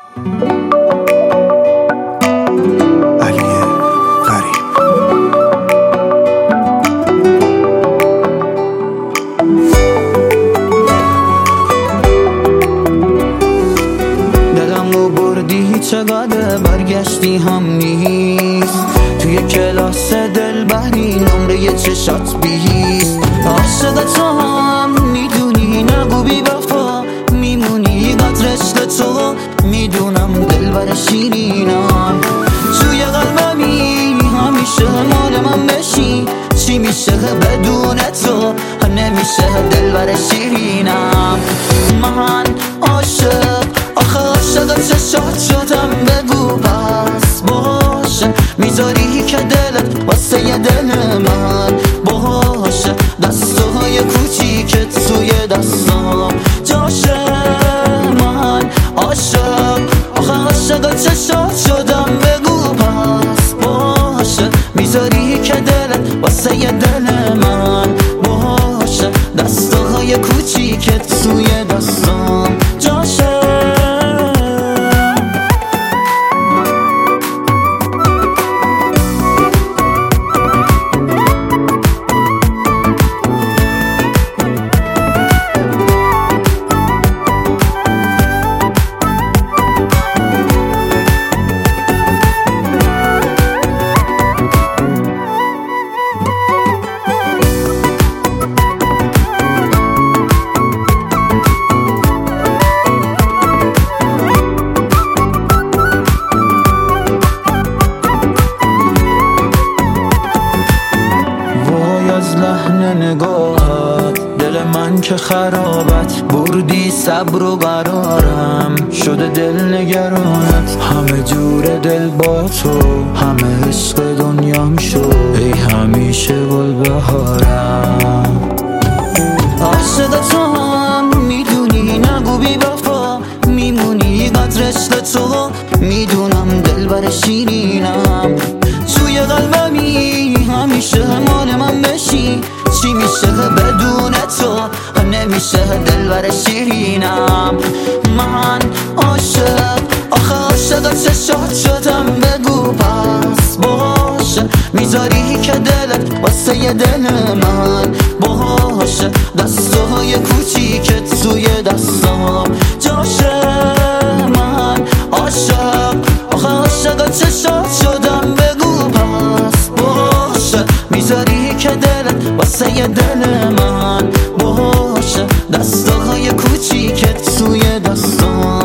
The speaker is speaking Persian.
چقدر برگشتی هم نیست، توی کلاس دلبری نمره چشات بیست. عاشق تو هم میدونی نگو بی وفا میمونی، قدرش تو میدونم دلبر شیرینم. توی قلبمی همیشه مال من بشی، چی میشه بدون تو نمیشه دلبر شیرینم. من عاشق چشات شدم، بگو پس باشه میذاری که دلت واسه یه دل من باشه. دستای کوچیکت توی دستام جاشه. من عاشق چشات شدم، بگو پس باشه میذاری که دلت واسه یه دل من باشه. دستای کوچیکت توی دستام جاشه. از لحن نگاهت دل من که خرابت بردی، صبر و قرارم شده دل نگرانت. همه جور دل با تو، همه عشق دنیام شد ای همیشه گل بهارم. عاشق تو هم میدونی نگو بی وفا میمونی، قدرش تو میدونم دلبر شیرینم. توی قلبمی همیشه مال من بشی، چی میشه بدون تو نمیشه دلبر شیرینم. من عاشق چشات شدم، بگو پس باشه میذاری که دلت واسه یه دل من باشه. دستای کوچیکت توی دستام جاشه. من عاشق چشات شدم، بگو پس باشه میذاری که دلت واسه یه دل من باشه. دستای کوچیکت توی دستام